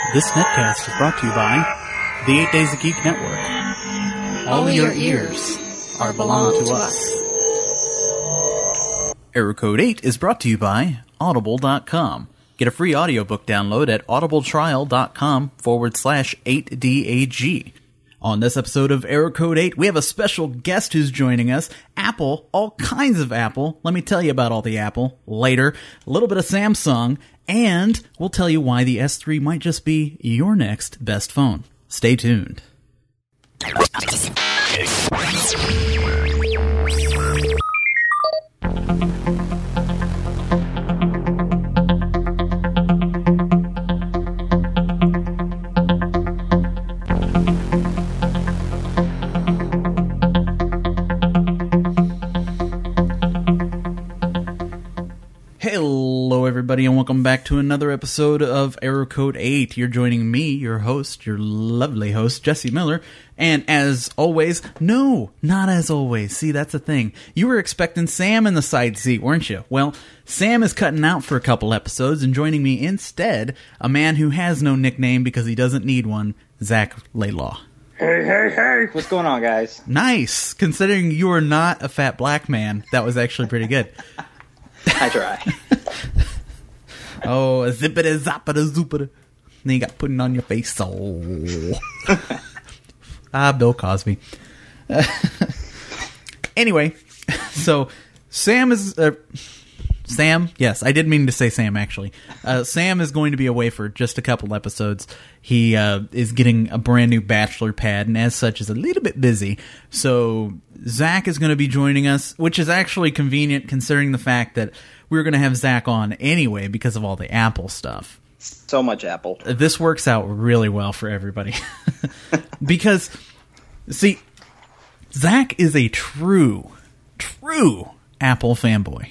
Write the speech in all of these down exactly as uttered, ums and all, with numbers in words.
This netcast is brought to you by the Eight Days of Geek Network. All Only your your ears are belong to us. us. Error Code eight is brought to you by Audible dot com. Get a free audiobook download at audibletrial.com forward slash 8DAG. On this episode of Error Code eight, we have a special guest who's joining us. Apple, all kinds of Apple. Let me tell you about all the Apple later. A little bit of Samsung, and we'll tell you why the S three might just be your next best phone. Stay tuned. Hello, everybody, and welcome back to another episode of Error Code eight. You're joining me, your host, your lovely host, Jesse Miller, and as always, no, not as always. See, that's the thing. You were expecting Sam in the side seat, weren't you? Well, Sam is cutting out for a couple episodes, and joining me instead, a man who has no nickname because he doesn't need one, Zach Laylaw. Hey, hey, hey! What's going on, guys? Nice. Considering you are not a fat black man, that was actually pretty good. I try. Oh, zippity zappity zoopity. Then you got putting on your face. Oh. ah, Bill Cosby. Uh, anyway, so Sam is... Uh, Sam? Yes, I did mean to say Sam, actually. Uh, Sam is going to be away for just a couple episodes. He uh, is getting a brand new bachelor pad, and as such is a little bit busy. So Zach is going to be joining us, which is actually convenient considering the fact that we were going to have Zach on anyway because of all the Apple stuff. So much Apple. This works out really well for everybody. Because, see, Zach is a true, true Apple fanboy.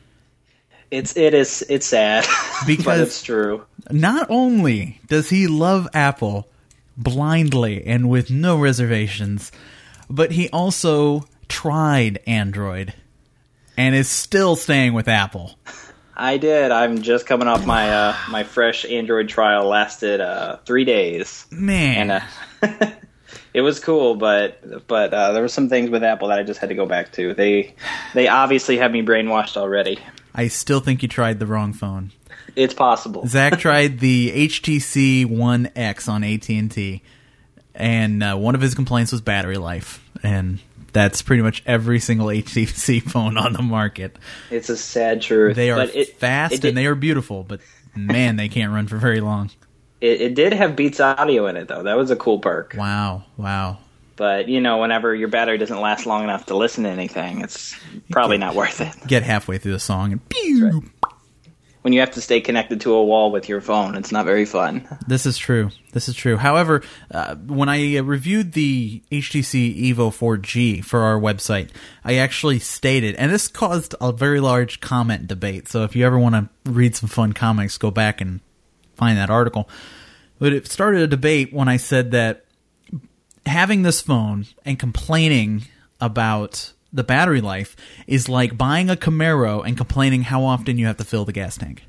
It's it is it's sad, because but it's true. Not only does he love Apple blindly and with no reservations, but he also tried Android and is still staying with Apple. I did. I'm just coming off my uh, my fresh Android trial. Lasted uh, three days. Man, and uh, it was cool, but but uh, there were some things with Apple that I just had to go back to. They they obviously have me brainwashed already. I still think you tried the wrong phone. It's possible. Zach tried the H T C One X on A T and T, and uh, one of his complaints was battery life, and that's pretty much every single H T C phone on the market. It's a sad truth. They are but it, fast it, and they are beautiful, but man, they can't run for very long. It, it did have Beats Audio in it, though. That was a cool perk. Wow, wow. But, you know, whenever your battery doesn't last long enough to listen to anything, it's probably not worth it. Get halfway through the song and pew! Right. When you have to stay connected to a wall with your phone, it's not very fun. This is true. This is true. However, uh, when I uh, reviewed the H T C Evo four G for our website, I actually stated, and this caused a very large comment debate, so if you ever want to read some fun comics, go back and find that article. But it started a debate when I said that having this phone and complaining about the battery life is like buying a Camaro and complaining how often you have to fill the gas tank.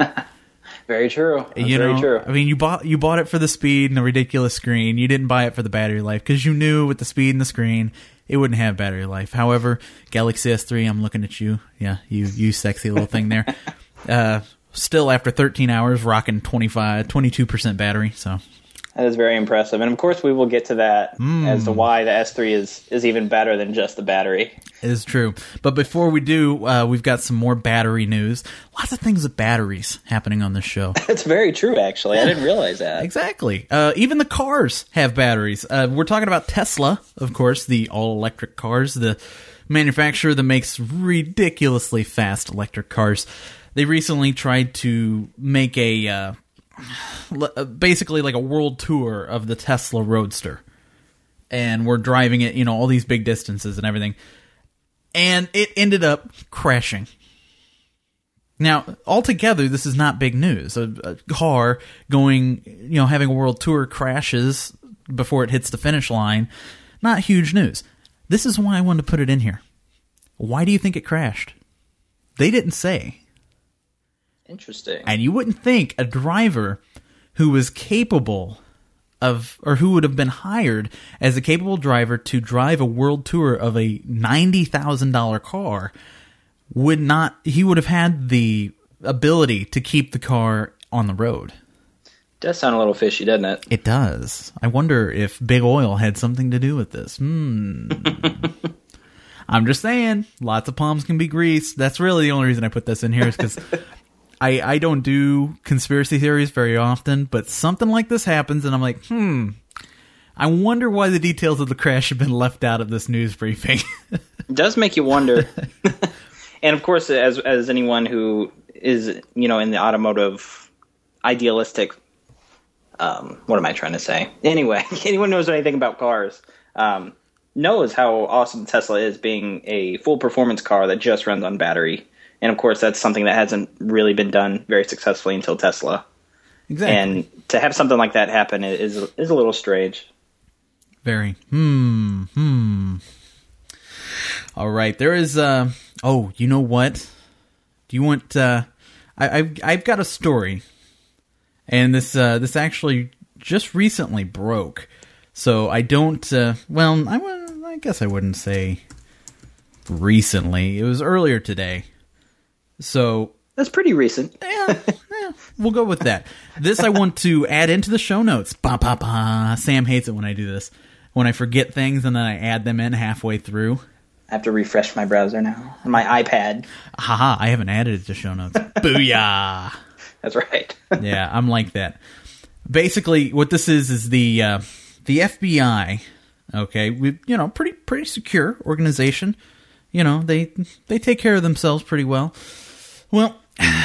Very true. That's you know, very true. I mean, you bought you bought it for the speed and the ridiculous screen. You didn't buy it for the battery life because you knew with the speed and the screen it wouldn't have battery life. However, Galaxy S three, I'm looking at you. Yeah, you you sexy little thing there. Uh, still, after thirteen hours, rocking twenty-five, twenty-two percent battery. So. That is very impressive. And, of course, we will get to that mm. as to why the S three is, is even better than just the battery. It is true. But before we do, uh, we've got some more battery news. Lots of things with batteries happening on this show. That's very true, actually. I didn't realize that. Exactly. Uh, even the cars have batteries. Uh, we're talking about Tesla, of course, the all-electric cars, the manufacturer that makes ridiculously fast electric cars. They recently tried to make a... Uh, basically like a world tour of the Tesla Roadster, and we're driving it, you know, all these big distances and everything, and it ended up crashing. Now, altogether, this is not big news. A, a car going, you know, having a world tour crashes before it hits the finish line, not huge news. This is why I wanted to put it in here. Why do you think it crashed? They didn't say. Interesting. And you wouldn't think a driver who was capable of, or who would have been hired as a capable driver to drive a world tour of a ninety thousand dollars car, would not, he would have had the ability to keep the car on the road. Does sound a little fishy, doesn't it? It does. I wonder if Big Oil had something to do with this. Hmm. I'm just saying, lots of palms can be greased. That's really the only reason I put this in here is because I, I don't do conspiracy theories very often, but something like this happens, and I'm like, hmm, I wonder why the details of the crash have been left out of this news briefing. It does make you wonder. And of course, as as anyone who is, you know, in the automotive idealistic, um, what am I trying to say? Anyway, anyone knows anything about cars, um, knows how awesome Tesla is, being a full performance car that just runs on battery. And of course, that's something that hasn't really been done very successfully until Tesla. Exactly. And to have something like that happen is is a little strange. Very. Hmm. Hmm. All right. There is. Uh, oh, you know what? Do you want? Uh, I, I've I've got a story, and this uh, this actually just recently broke. So I don't. Uh, well, I I guess I wouldn't say recently. It was earlier today. So that's pretty recent. yeah, yeah, we'll go with that. This I want to add into the show notes. Ba, ba, ba. Sam hates it when I do this. When I forget things and then I add them in halfway through. I have to refresh my browser now. On my iPad. Haha, I haven't added it to show notes. Booyah! That's right. Yeah, I'm like that. Basically, what this is is the uh, the F B I. Okay, we you know pretty pretty secure organization. You know they they take care of themselves pretty well. Well,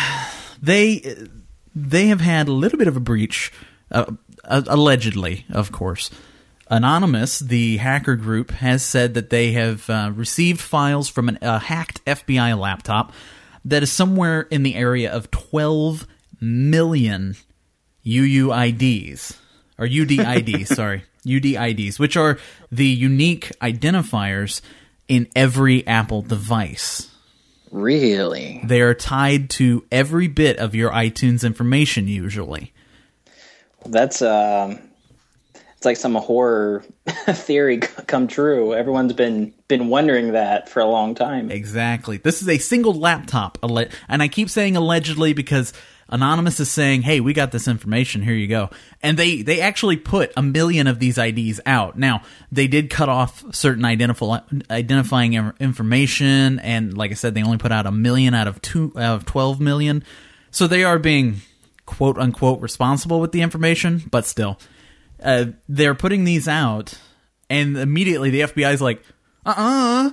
they they have had a little bit of a breach, uh, allegedly, of course. Anonymous, the hacker group, has said that they have uh, received files from an, a hacked F B I laptop that is somewhere in the area of twelve million U U I Ds, or U D I Ds, sorry, U D I Ds, which are the unique identifiers in every Apple device. Really? They are tied to every bit of your iTunes information, usually. That's, um, it's like some horror theory come true. Everyone's been, been wondering that for a long time. Exactly. This is a single laptop, and I keep saying allegedly because Anonymous is saying, hey, we got this information, here you go. And they, they actually put a million of these I Ds out. Now, they did cut off certain identif- identifying information, and like I said, they only put out a million out of two out of twelve million. So they are being quote-unquote responsible with the information, but still. Uh, they're putting these out, and immediately the F B I is like, uh-uh.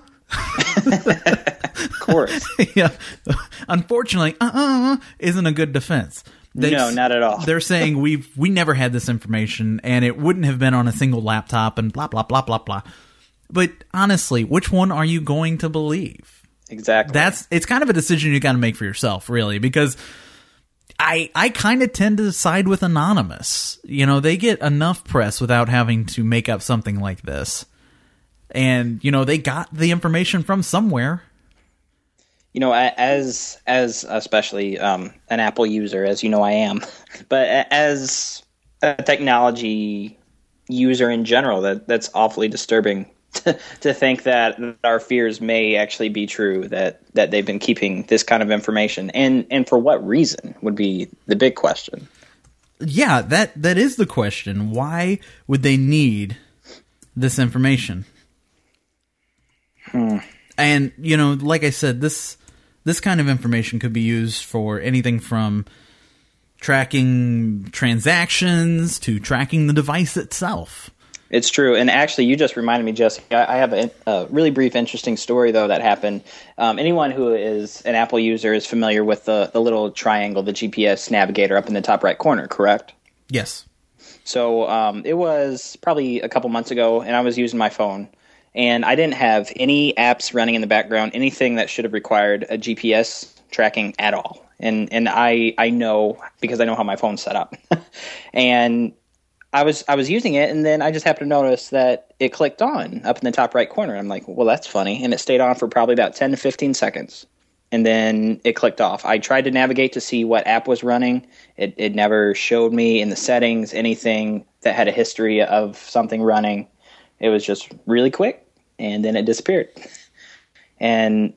Of course. Yeah. Unfortunately, uh-uh isn't a good defense. They, no, not at all. They're saying we've we never had this information, and it wouldn't have been on a single laptop, and blah, blah, blah, blah, blah. But honestly, which one are you going to believe? Exactly. That's it's kind of a decision you got to make for yourself, really, because I I kind of tend to side with Anonymous. You know, they get enough press without having to make up something like this. And, you know, they got the information from somewhere. You know, as as especially um, an Apple user, as you know I am, but as a technology user in general, that that's awfully disturbing to, to think that our fears may actually be true, that, that they've been keeping this kind of information. And, and for what reason would be the big question. Yeah, that that is the question. Why would they need this information? Hmm. And, you know, like I said, this this kind of information could be used for anything from tracking transactions to tracking the device itself. It's true. And actually, you just reminded me, Jesse, I have a, a really brief, interesting story, though, that happened. Um, anyone who is an Apple user is familiar with the, the little triangle, the G P S navigator up in the top right corner, correct? Yes. So um, it was probably a couple months ago, and I was using my phone. And I didn't have any apps running in the background, anything that should have required a G P S tracking at all. And and I I know, because I know how my phone's set up. And I was I was using it, and then I just happened to notice that it clicked on up in the top right corner. I'm like, well, that's funny. And it stayed on for probably about ten to fifteen seconds. and then it clicked off. I tried to navigate to see what app was running. It, it never showed me in the settings anything that had a history of something running. It was just really quick, and then it disappeared. And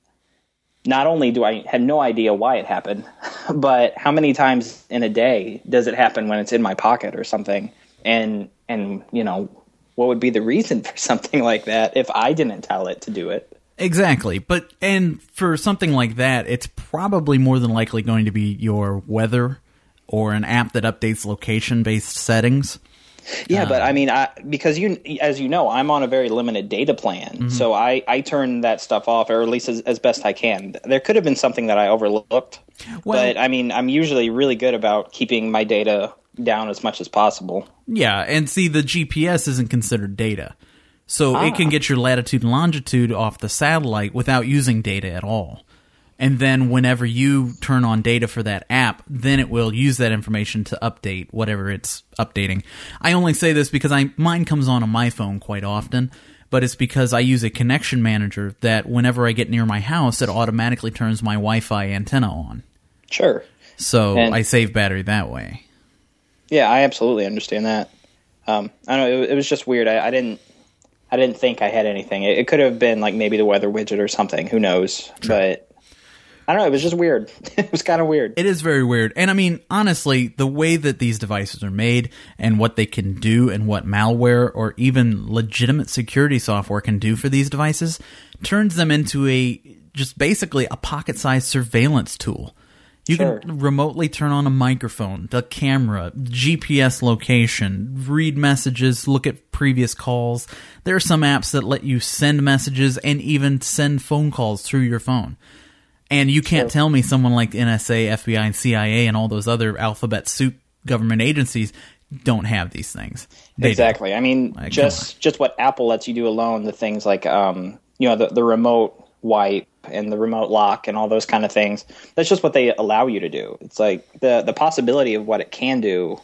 not only do I have no idea why it happened, but how many times in a day does it happen when it's in my pocket or something? And, and you know, what would be the reason for something like that if I didn't tell it to do it? Exactly. But, and for something like that, it's probably more than likely going to be your weather or an app that updates location-based settings. Yeah, uh, but I mean, I, because you, as you know, I'm on a very limited data plan, mm-hmm. so I, I turn that stuff off, or at least as, as best I can. There could have been something that I overlooked, well, but I mean, I'm usually really good about keeping my data down as much as possible. Yeah, and see, the G P S isn't considered data, so ah. it can get your latitude and longitude off the satellite without using data at all. And then whenever you turn on data for that app, then it will use that information to update whatever it's updating. I only say this because I mine comes on on my phone quite often, but it's because I use a connection manager that whenever I get near my house, it automatically turns my Wi-Fi antenna on. Sure. So and, I save battery that way. Yeah, I absolutely understand that. Um, I don't know. It, it was just weird. I, I didn't. I didn't think I had anything. It, it could have been like maybe the weather widget or something. Who knows? Sure. But I don't know. It was just weird. It was kind of weird. It is very weird. And I mean, honestly, the way that these devices are made and what they can do and what malware or even legitimate security software can do for these devices turns them into a just basically a pocket-sized surveillance tool. You sure. can remotely turn on a microphone, the camera, G P S location, read messages, look at previous calls. There are some apps that let you send messages and even send phone calls through your phone. And you can't sure. tell me someone like N S A, F B I, and C I A and all those other alphabet soup government agencies don't have these things. They exactly. do. I mean, like, just just what Apple lets you do alone, the things like um, you know, the, the remote wipe and the remote lock and all those kind of things. That's just what they allow you to do. It's like the the possibility of what it can do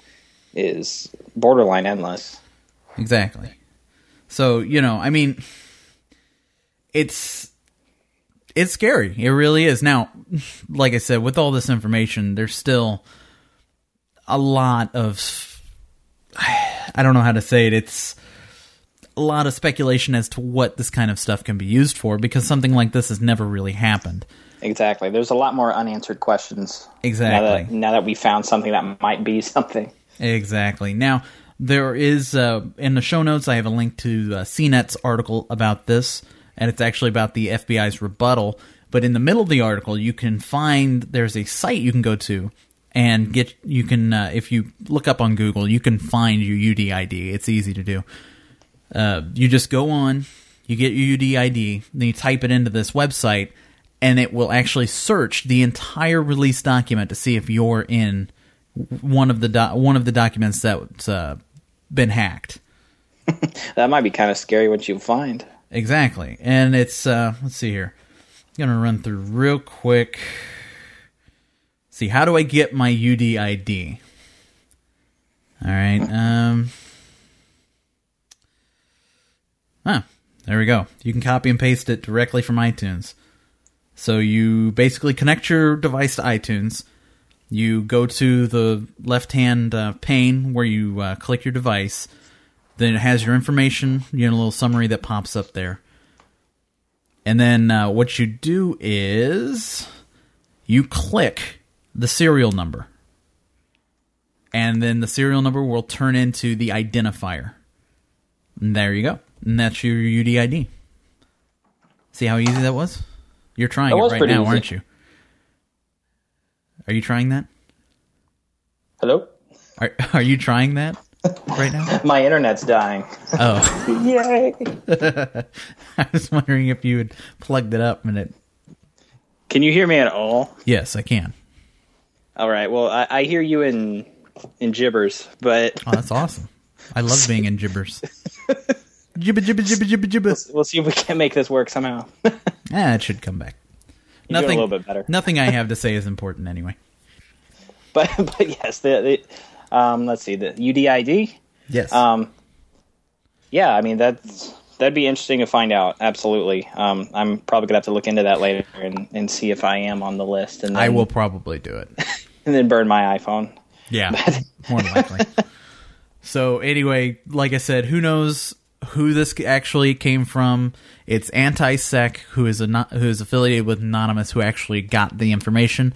is borderline endless. Exactly. So, you know, I mean, it's it's scary. It really is. Now, like I said, with all this information, there's still a lot of, I don't know how to say it. It's a lot of speculation as to what this kind of stuff can be used for, because something like this has never really happened. Exactly. There's a lot more unanswered questions. Exactly. Now that, now that we found something that might be something. Exactly. Now, there is, uh, in the show notes, I have a link to uh, C NET's article about this, and it's actually about the F B I's rebuttal. But in the middle of the article, you can find, there's a site you can go to and get, you can, uh, if you look up on Google, you can find your U D I D. It's easy to do. Uh, you just go on, you get your U D I D, then you type it into this website, and it will actually search the entire release document to see if you're in one of the do- one of the documents that's uh, been hacked. That might be kind of scary what you find. Exactly. And it's, uh, let's see here. I'm going to run through real quick. See, how do I get my U D I D? All right. Um, ah, there we go. You can copy and paste it directly from iTunes. So you basically connect your device to iTunes. You go to the left-hand uh, pane where you uh, click your device. Then it has your information, you know, a little summary that pops up there. And then uh, what you do is you click the serial number. And then the serial number will turn into the identifier. And there you go. And that's your U D I D. See how easy that was? You're trying it right now, aren't you? Are you trying that? Hello? Are Are you trying that right now? My internet's dying. Oh. Yay. I was wondering if you had plugged it up and it... Can you hear me at all? Yes, I can. All right. Well, I, I hear you in in gibbers, but... Oh, that's awesome. I love being in gibbers. Jibba, jibba, jibba, jibba, jibba. We'll, we'll see if we can make this work somehow. Ah, it should come back. You're nothing, doing a little bit better. Nothing I have to say is important anyway. But but yes, the, the um, let's see, the U D I D. Yes. Um, yeah, I mean that's that'd be interesting to find out. Absolutely. Um, I'm probably gonna have to look into that later and, and see if I am on the list. And then, I will probably do it. And then burn my iPhone. Yeah, more than likely. So anyway, like I said, who knows who this actually came from? It's AntiSec, who is a who is affiliated with Anonymous, who actually got the information.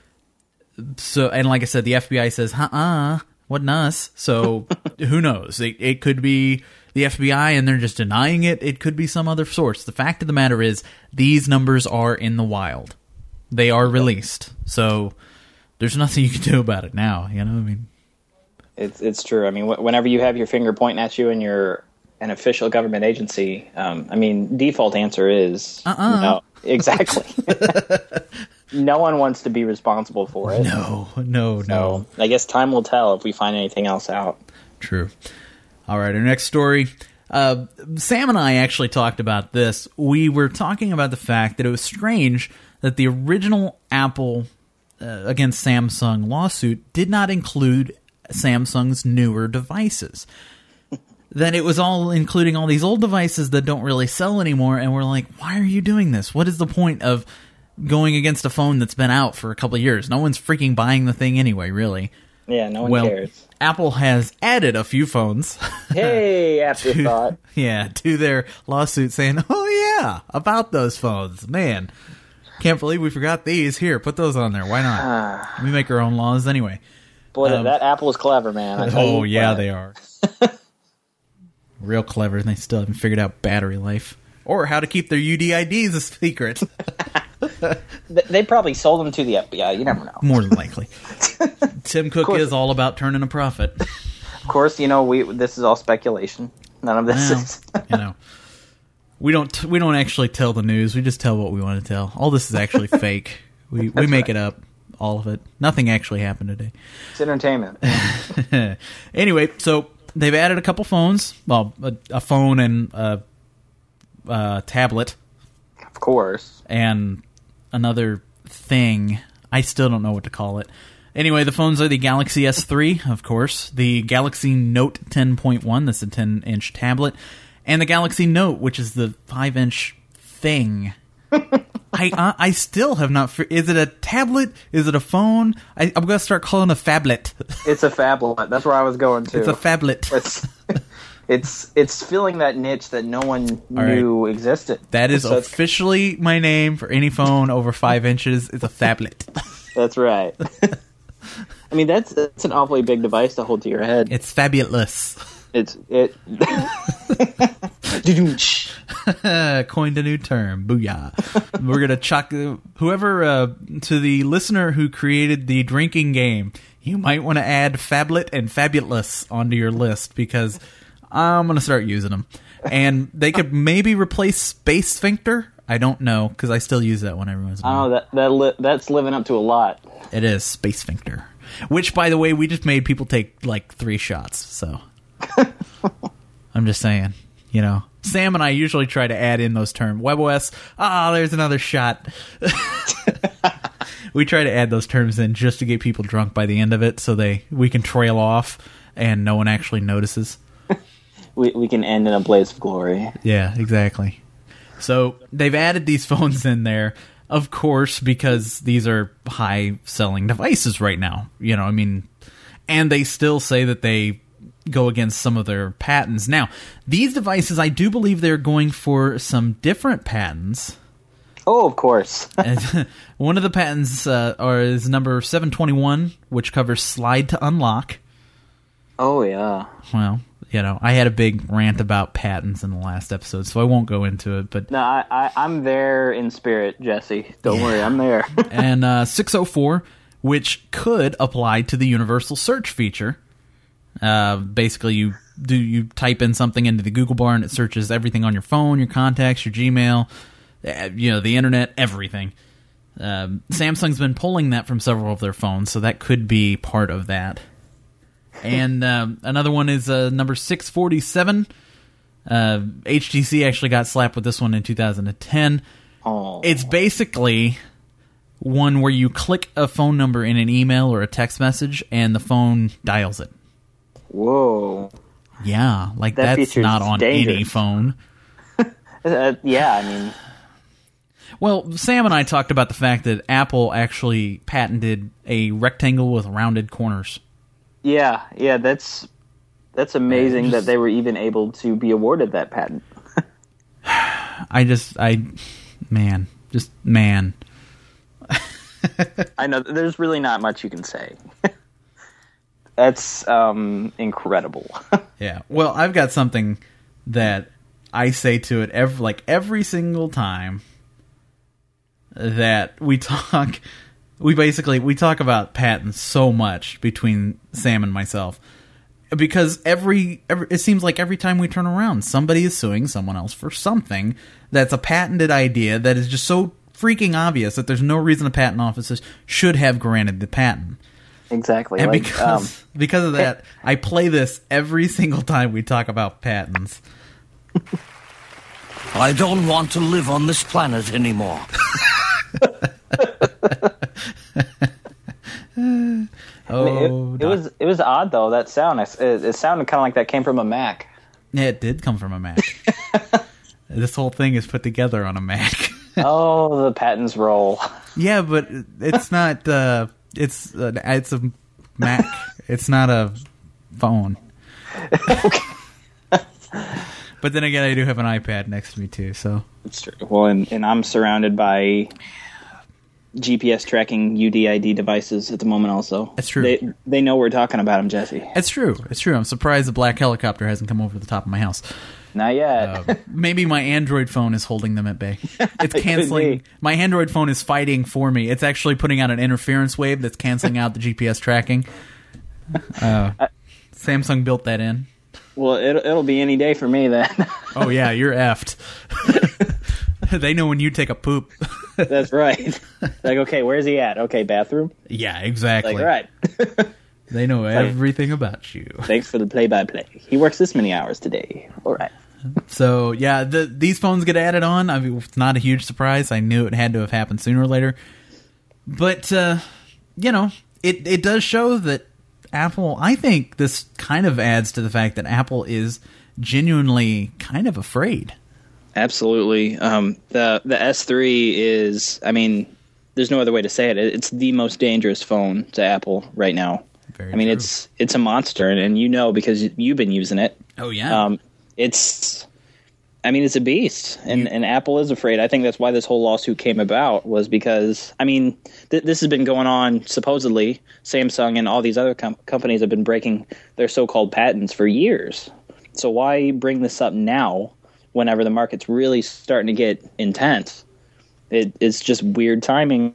So, and like I said, the F B I says, "Uh-uh, wasn't us." So who knows? It, it could be the F B I, and they're just denying it. It could be some other source. The fact of the matter is, these numbers are in the wild. They are released. So there's nothing you can do about it now. You know, I mean, it's it's true. I mean, wh- whenever you have your finger pointing at you and you're an official government agency, um, I mean, default answer is uh-uh. no. Exactly. No one wants to be responsible for it. No, no, so, no. I guess time will tell if we find anything else out. True. All right, our next story. Uh, Sam and I actually talked about this. We were talking about the fact that it was strange that the original Apple uh, against Samsung lawsuit did not include Samsung's newer devices. Then it was all including all these old devices that don't really sell anymore, and we're like, why are you doing this? What is the point of going against a phone that's been out for a couple of years? No one's freaking buying the thing anyway, really. Yeah, no one well, cares. Apple has added a few phones. Hey, afterthought. to, yeah, to their lawsuit saying, oh yeah, about those phones. Man, can't believe we forgot these. Here, put those on there. Why not? We make our own laws anyway. Boy, um, that Apple is clever, man. I Oh, you yeah, what. they are. Real clever, and they still haven't figured out battery life. Or how to keep their U D I Ds a secret. They probably sold them to the F B I. You never know. More than likely. Tim Cook is all about turning a profit. Of course, you know, we this is all speculation. None of this Well, is... you know, we don't we don't actually tell the news. We just tell what we want to tell. All this is actually fake. We we make right. it up. All of it. Nothing actually happened today. It's entertainment. Anyway, so they've added a couple phones. Well, a, a phone and a, a tablet. Of course. And another thing. I still don't know what to call it. Anyway, the phones are the Galaxy S three, of course, the Galaxy Note ten point one, that's a ten-inch tablet, and the Galaxy Note, which is the five-inch thing. I uh, I still have not... Is it a tablet? Is it a phone? I, I'm going to start calling it a phablet. It's a phablet. That's where I was going to. It's a phablet. It's it's, it's filling that niche that no one knew right. existed. That is so officially my name for any phone over five inches. It's a phablet. That's right. I mean, that's that's an awfully big device to hold to your head. It's fabulous. It's it. Coined a new term. Booyah. We're gonna chuck whoever uh, to the listener who created the drinking game. You might want to add phablet and fabulous onto your list because I'm gonna start using them. And they could maybe replace Space Sphincter. I don't know because I still use that one every once in a while. Oh, that that li- that's living up to a lot. It is Space Sphincter, which, by the way, we just made people take like three shots. So I'm just saying, you know, Sam and I usually try to add in those terms. WebOS, ah, oh, there's another shot. We try to add those terms in just to get people drunk by the end of it, so they we can trail off and no one actually notices. we we can end in a blaze of glory. Yeah, exactly. So they've added these phones in there, of course, because these are high-selling devices right now. You know, I mean, and they still say that they go against some of their patents. Now, these devices, I do believe they're going for some different patents. Oh, of course. And one of the patents uh, are, is number seven twenty-one, which covers slide to unlock. Oh, yeah. Well, you know, I had a big rant about patents in the last episode, so I won't go into it. But no, I, I, I'm there in spirit, Jesse. Don't yeah. worry, I'm there. And uh, six oh four, which could apply to the universal search feature. Uh, basically, you do you type in something into the Google bar, and it searches everything on your phone, your contacts, your Gmail, uh, you know, the internet, everything. Um, Samsung's been pulling that from several of their phones, so that could be part of that. And um, another one is uh, number six forty-seven. Uh, H T C actually got slapped with this one in two thousand ten. Oh. It's basically one where you click a phone number in an email or a text message, and the phone dials it. Whoa. Yeah, like that that's not on dangerous. any phone. uh, yeah, I mean... Well, Sam and I talked about the fact that Apple actually patented a rectangle with rounded corners. Yeah, yeah, that's that's amazing just, that they were even able to be awarded that patent. I just, I, man, just, man. I know, there's really not much you can say. That's um, incredible. Yeah, well, I've got something that I say to it every, like every single time that we talk, we basically, we talk about patents so much between Sam and myself. Because every, every, it seems like every time we turn around, somebody is suing someone else for something that's a patented idea that is just so freaking obvious that there's no reason the patent offices should have granted the patent. Exactly. And like, because, um, because of that, I play this every single time we talk about patents. I don't want to live on this planet anymore. Oh, it, it was it was odd though, that sound. It, it sounded kind of like that came from a Mac. Yeah, it did come from a Mac. This whole thing is put together on a Mac. Oh, the patents roll. Yeah, but it's not. Uh, it's uh, it's a Mac. It's not a phone. But then again, I do have an iPad next to me too, so it's true. Well, and, and I'm surrounded by G P S tracking U D I D devices at the moment also. That's true. They, they know we're talking about them, Jesse. It's true. It's true. I'm surprised the black helicopter hasn't come over the top of my house. Not yet. Uh, maybe my Android phone is holding them at bay. It's canceling. My Android phone is fighting for me. It's actually putting out an interference wave that's canceling out the G P S tracking. Uh, Samsung built that in. Well, it'll, it'll be any day for me then. Oh, yeah, you're effed. They know when you take a poop. That's right. Like, okay, where's he at? Okay, bathroom? Yeah, exactly. Like, all right. They know everything about you. Thanks for the play-by-play. He works this many hours today. All right. So, yeah, the, these phones get added on. I mean, it's not a huge surprise. I knew it had to have happened sooner or later. But, uh, you know, it, it does show that Apple, I think this kind of adds to the fact that Apple is genuinely kind of afraid. Absolutely. Um, the the S three is, I mean, there's no other way to say it. It's the most dangerous phone to Apple right now. Very I mean, true. it's it's a monster, and, and you know because you've been using it. Oh, yeah. Um, it's, I mean, it's a beast, and, you, and Apple is afraid. I think that's why this whole lawsuit came about, was because, I mean, th- this has been going on, supposedly. Samsung and all these other com- companies have been breaking their so-called patents for years. So why bring this up now, whenever the market's really starting to get intense? It, it's just weird timing.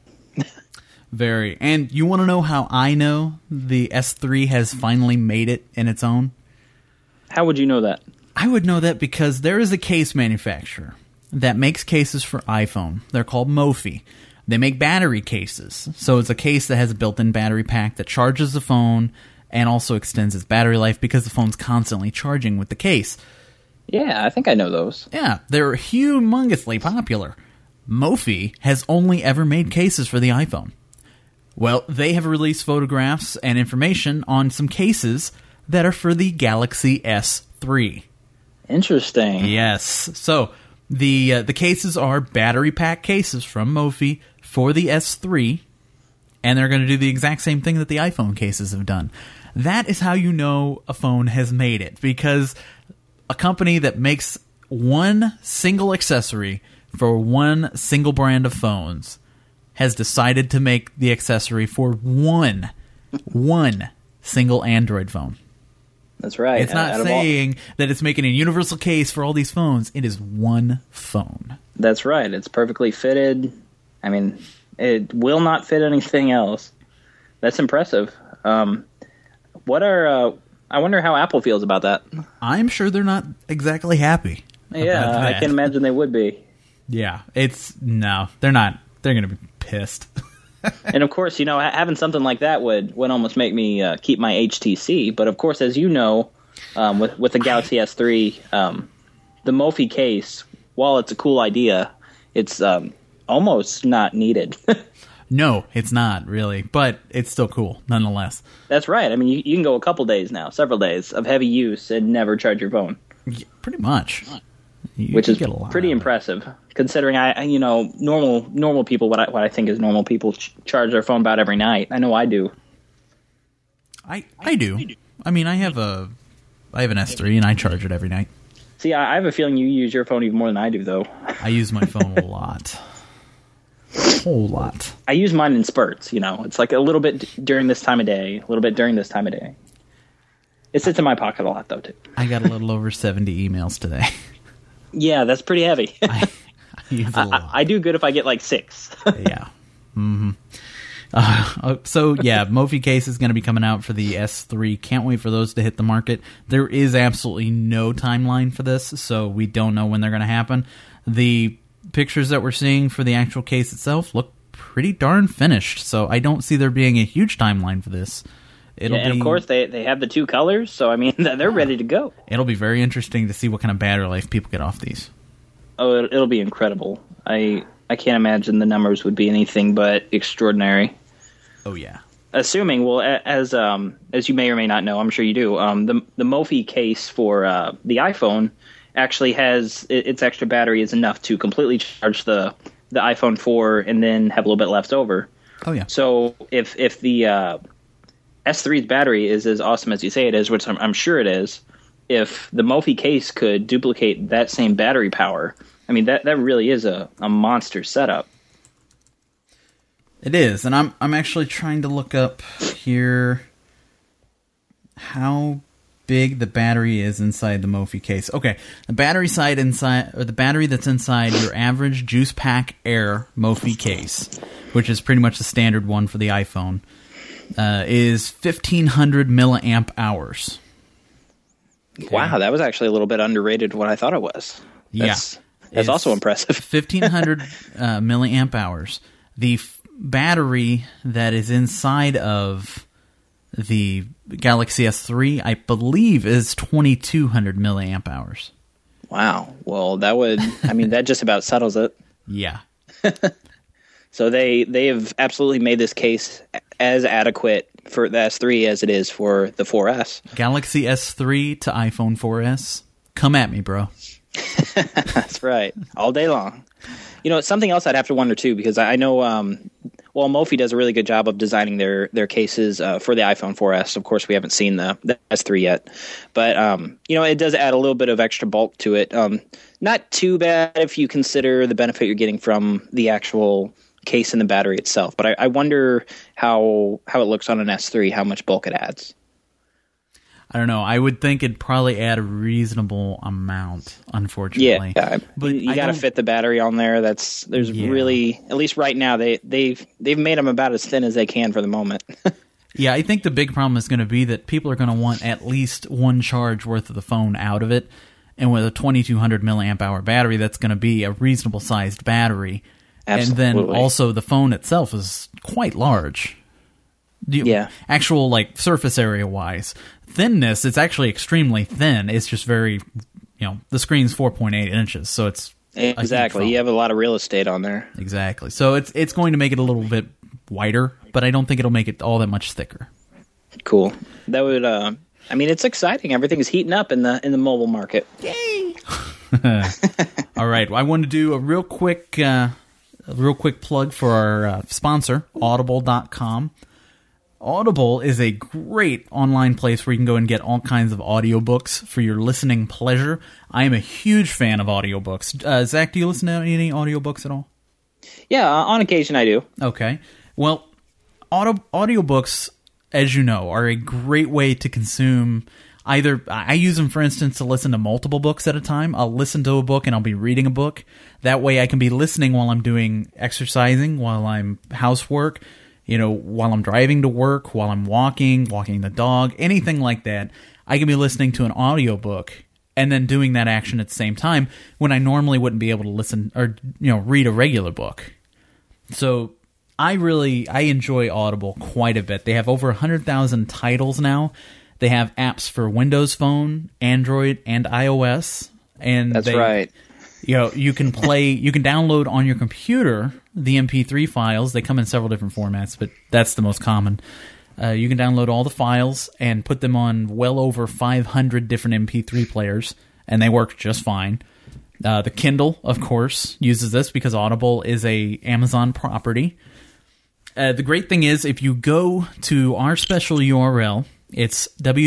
Very. And you want to know how I know the S three has finally made it in its own? How would you know that? I would know that because there is a case manufacturer that makes cases for iPhone. They're called Mophie. They make battery cases. So it's a case that has a built-in battery pack that charges the phone and also extends its battery life because the phone's constantly charging with the case. Yeah, I think I know those. Yeah, they're humongously popular. Mophie has only ever made cases for the iPhone. Well, they have released photographs and information on some cases that are for the Galaxy S three. Interesting. Yes. So the uh, the cases are battery pack cases from Mophie for the S three, and they're going to do the exact same thing that the iPhone cases have done. That is how you know a phone has made it, because a company that makes one single accessory for one single brand of phones has decided to make the accessory for one, one single Android phone. That's right. It's not Out saying all- that it's making a universal case for all these phones. It is one phone. That's right. It's perfectly fitted. I mean, it will not fit anything else. That's impressive. Um, what are... Uh, I wonder how Apple feels about that. I'm sure they're not exactly happy. Yeah, about I that. can imagine they would be. Yeah, it's... No, they're not. They're going to be pissed. And of course, you know, ha- having something like that would, would almost make me uh, keep my H T C. But of course, as you know, um, with with the Galaxy S three, um, the Mophie case, while it's a cool idea, it's um, almost not needed. No, it's not, really. But it's still cool, nonetheless. That's right. I mean, you, you can go a couple days now, several days of heavy use and never charge your phone. Yeah, pretty much. You which could is get a lot pretty out of it. impressive considering I, I- you know, normal normal people. What I what I think is normal people ch- charge their phone about every night. I know I do. I I do. I mean, I have a I have an S three and I charge it every night. See, I, I have a feeling you use your phone even more than I do, though. I use my phone a lot, a whole lot. I use mine in spurts. You know, it's like a little bit d- during this time of day, a little bit during this time of day. It sits in my pocket a lot, though, too. I got a little over seventy emails today. Yeah, that's pretty heavy. I, I use a I, lot. I do good if I get like six. Yeah. Mm-hmm. Uh, so yeah, Mophie case is going to be coming out for the S three. Can't wait for those to hit the market. There is absolutely no timeline for this, so we don't know when they're going to happen. The pictures that we're seeing for the actual case itself look pretty darn finished, so I don't see there being a huge timeline for this. It'll Yeah, and be, of course, they, they have the two colors, so I mean, they're ready to go. it'll be very interesting to see what kind of battery life people get off these. Oh, it, it'll be incredible. I I can't imagine the numbers would be anything but extraordinary. Oh yeah. Assuming, well, a- as um as you may or may not know, I'm sure you do. Um, the the Mophie case for uh, the iPhone actually has it, its extra battery is enough to completely charge the the iPhone four and then have a little bit left over. Oh yeah. So if if the uh, S three's battery is as awesome as you say it is, which I'm, I'm sure it is, if the Mophie case could duplicate that same battery power, I mean that that really is a, a monster setup. It is, and I'm I'm actually trying to look up here how big the battery is inside the Mophie case. Okay, the battery side inside, or the battery that's inside your average Juice Pack Air Mophie case, which is pretty much the standard one for the iPhone, uh, is fifteen hundred milliamp hours. Okay. Wow, that was actually a little bit underrated what I thought it was. That's, Yeah, that's it's also impressive. fifteen hundred uh, milliamp hours. The f- battery that is inside of the Galaxy S three, I believe, is twenty-two hundred milliamp hours. Wow. Well, that would, I mean, that just about settles it. Yeah. So they they have absolutely made this case as adequate for the S three as it is for the four S. Galaxy S three to iPhone four S. Come at me, bro. That's right. All day long. You know, it's something else I'd have to wonder, too, because I know, um, well, Mophie does a really good job of designing their, their cases uh, for the iPhone four S. Of course, we haven't seen the, the S three yet. But, um, you know, it does add a little bit of extra bulk to it. Um, not too bad if you consider the benefit you're getting from the actual case and the battery itself. But I, I wonder how how it looks on an S three, how much bulk it adds. I don't know. I would think it'd probably add a reasonable amount, unfortunately. Yeah, but you, you I got to don't- fit the battery on there. That's there's Yeah. really, at least right now, they they've they've made them about as thin as they can for the moment. Yeah, I think the big problem is going to be that people are going to want at least one charge worth of the phone out of it. And with a twenty-two hundred milliamp hour battery, that's going to be a reasonable sized battery. Absolutely. And then also the phone itself is quite large. You- Yeah. Actual, like, surface area wise. Thinness, it's actually extremely thin. It's just very, you know, the screen's four point eight inches, so it's a huge Exactly. phone. You have a lot of real estate on there. Exactly. So it's it's going to make it a little bit wider, but I don't think it'll make it all that much thicker. Cool. That would. Uh, I mean, it's exciting. Everything's heating up in the in the mobile market. All right. Well, I want to do a real quick, uh, a real quick plug for our uh, sponsor, Audible dot com. Audible is a great online place where you can go and get all kinds of audiobooks for your listening pleasure. I am a huge fan of audiobooks. Uh, Zach, do you listen to any audiobooks at all? Yeah, uh, on occasion I do. Okay. Well, audio, audiobooks, as you know, are a great way to consume either. I use them, for instance, to listen to multiple books at a time. I'll listen to a book and I'll be reading a book. That way I can be listening while I'm doing exercising, while I'm housework, you know, while I'm driving to work, while I'm walking, walking the dog, anything like that. I can be listening to an audiobook and then doing that action at the same time when I normally wouldn't be able to listen or, you know, read a regular book. So I really, I enjoy Audible quite a bit. They have over one hundred thousand titles now. They have apps for Windows Phone, Android, and iOS. And That's they, right. You know, you can play, you can download on your computer the M P three files. They come in several different formats, but that's the most common. Uh, you can download all the files and put them on well over five hundred different M P three players, and they work just fine. Uh, the Kindle, of course, uses this because Audible is a Amazon property. Uh, the great thing is, if you go to our special U R L, it's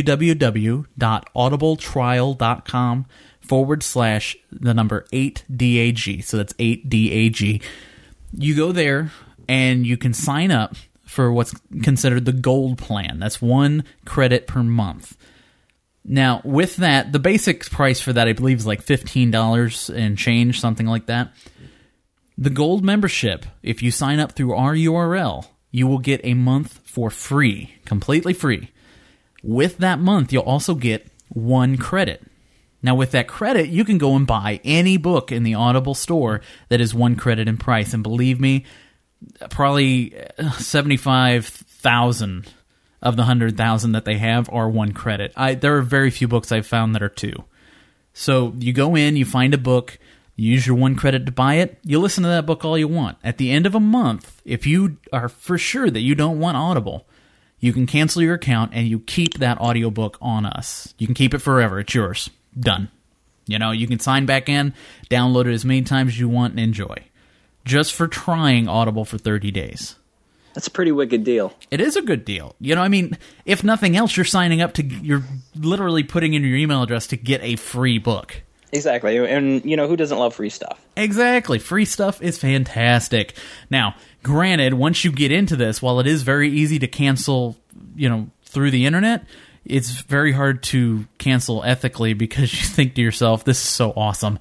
www.audibletrial.com forward slash the number eight D A G. So that's eight D A G. You go there and you can sign up for what's considered the gold plan. That's one credit per month. Now, with that, the basic price for that, I believe, is like fifteen dollars and change, something like that. The gold membership, if you sign up through our U R L, you will get a month for free, completely free. With that month, you'll also get one credit. Now, with that credit, you can go and buy any book in the Audible store that is one credit in price. And believe me, probably seventy-five thousand of the one hundred thousand that they have are one credit. I, there are very few books I've found that are two. So you go in, you find a book, you use your one credit to buy it, you listen to that book all you want. At the end of a month, if you are for sure that you don't want Audible, you can cancel your account and you keep that audiobook on us. You can keep it forever. It's yours. Done. You know, you can sign back in, download it as many times as you want, and enjoy. Just for trying Audible for thirty days. That's a pretty wicked deal. It is a good deal. You know, I mean, if nothing else, you're signing up to, you're literally putting in your email address to get a free book. Exactly. And, you know, who doesn't love free stuff? Exactly. Free stuff is fantastic. Now, granted, once you get into this, while it is very easy to cancel, you know, through the internet, it's very hard to cancel ethically because you think to yourself, this is so awesome.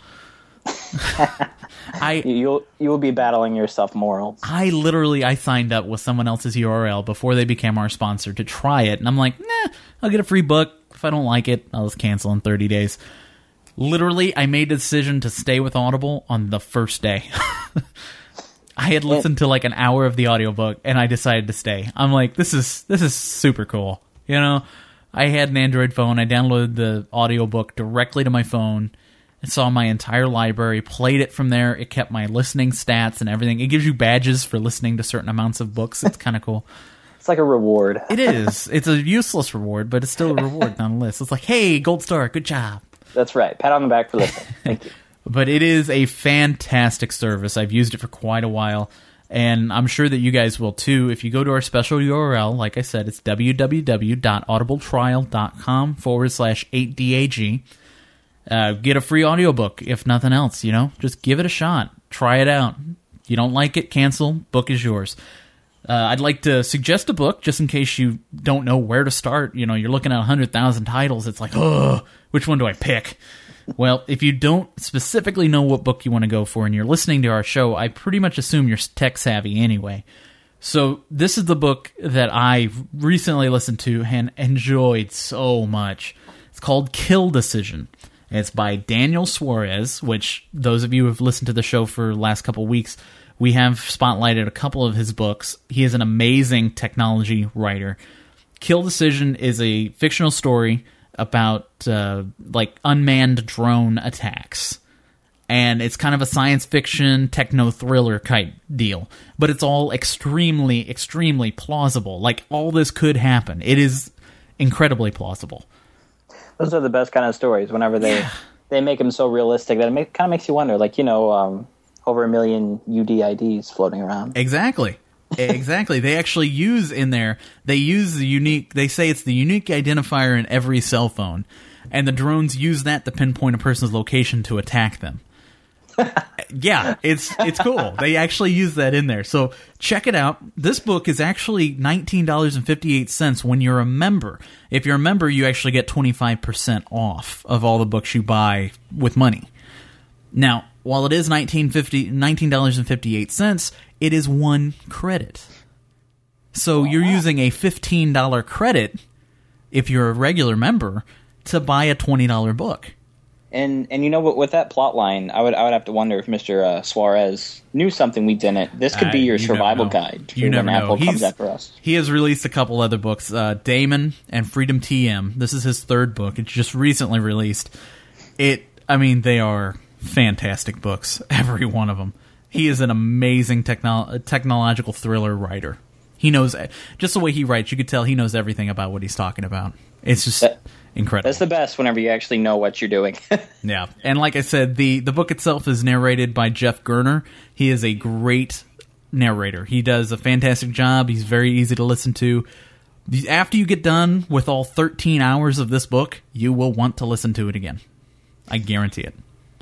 I you'll you will be battling your self morals. I literally I signed up with someone else's U R L before they became our sponsor to try it, and I'm like, nah, I'll get a free book. If I don't like it, I'll just cancel in thirty days. Literally, I made a decision to stay with Audible on the first day. I had listened to like an hour of the audiobook, and I decided to stay. I'm like, this is this is super cool. You know, I had an Android phone. I downloaded the audiobook directly to my phone. I saw my entire library, played it from there. It kept my listening stats and everything. It gives you badges for listening to certain amounts of books. It's kind of cool. It's like a reward. It is. It's a useless reward, but it's still a reward nonetheless. It's like, hey, gold star, good job. That's right. Pat on the back for listening. Thank you. But it is a fantastic service. I've used it for quite a while, and I'm sure that you guys will too. If you go to our special U R L, like I said, it's www.audibletrial.com forward slash 8DAG. Uh, get a free audiobook, if nothing else, you know? Just give it a shot. Try it out. If you don't like it, cancel. Book is yours. Uh, I'd like to suggest a book, just in case you don't know where to start. You know, you're looking at one hundred thousand titles. It's like, oh, which one do I pick? Well, if you don't specifically know what book you want to go for and you're listening to our show, I pretty much assume you're tech savvy anyway. So this is the book that I recently listened to and enjoyed so much. It's called Kill Decision. It's by Daniel Suarez, which those of you who have listened to the show for the last couple of weeks, we have spotlighted a couple of his books. He is an amazing technology writer. Kill Decision is a fictional story about uh, like unmanned drone attacks. And it's kind of a science fiction, techno-thriller type deal. But it's all extremely, extremely plausible. Like, all this could happen. It is incredibly plausible. Those are the best kind of stories, whenever they, yeah. they make them so realistic that it make, kind of makes you wonder, like, you know, um, over a million U D I Ds floating around. Exactly. Exactly. They actually use in there, they use the unique, they say it's the unique identifier in every cell phone, and the drones use that to pinpoint a person's location to attack them. Yeah, it's it's cool. They actually use that in there. So check it out. This book is actually nineteen dollars and fifty-eight cents when you're a member. If you're a member, you actually get twenty-five percent off of all the books you buy with money. Now, while it is nineteen dollars and fifty-eight cents, it is one credit. So oh, you're wow. using a fifteen dollars credit, if you're a regular member, to buy a twenty dollars book. And and you know what, with that plot line, I would I would have to wonder if Mister Uh, Suarez knew something we didn't. This could be your uh, you survival guide for you when Apple know. comes He's, after us. He has released a couple other books, uh, Damon and Freedom T M. This is his third book. It's just recently released. It, I mean, they are fantastic books, every one of them. He is an amazing techno- technological thriller writer. He knows, just the way he writes, you could tell he knows everything about what he's talking about. It's just that, incredible. That's the best whenever you actually know what you're doing. Yeah. And like I said, the, the book itself is narrated by Jeff Gerner. He is a great narrator. He does a fantastic job. He's very easy to listen to. After you get done with all thirteen hours of this book, you will want to listen to it again. I guarantee it.